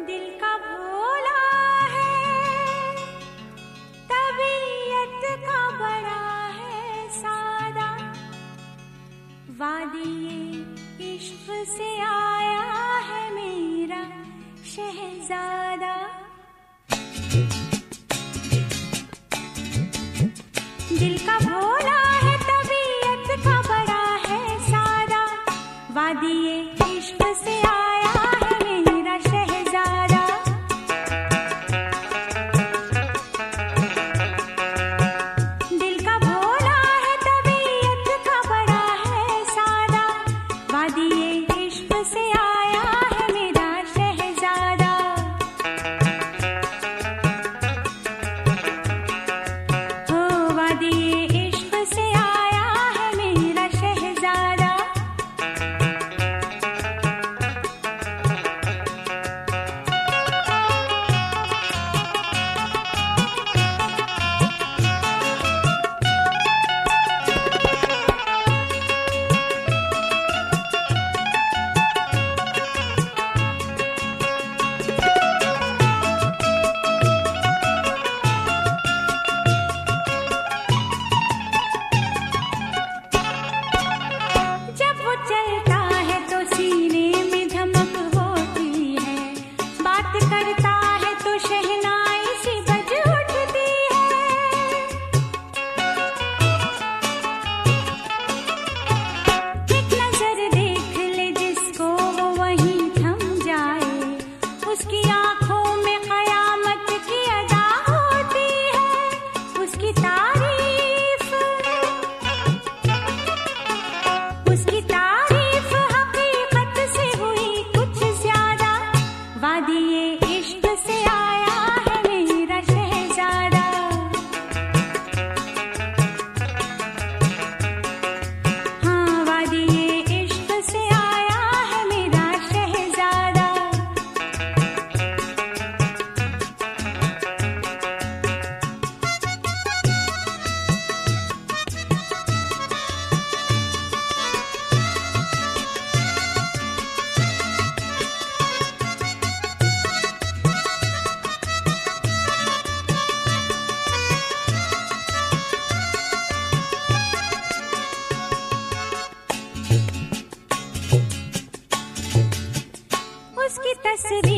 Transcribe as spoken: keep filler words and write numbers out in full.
दिल का भोला है, तबीयत का बड़ा है सादा, वादिये इश्क से आया है मेरा शहजादा। दिल का भोला है, तबीयत का बड़ा है सादा, वादिये इश्क से आया है मेरा शहजादा। दिल का भोला है, तबीयत का बड़ा है सादा, वादिये इश्क से आया है मेरा शहजादा। हो वादिये इश्क से आया है मेरा शहजादा। जब वो चलता है तो सीने में धमक होती है, बात करता है तो शहनाई सी बज उठती है। एक नजर देख ले जिसको वो वहीं थम जाए, उसकी आंखों में कयामत की अदा होती है। उसकी तारीफ उसकी तारीफ हकीकत से हुई कुछ ज्यादा, वादिये इश्क से आया है मेरा शहजादा। हाँ वादिये इश्क से आया है मेरा शहजादा। उसकी तस्वीर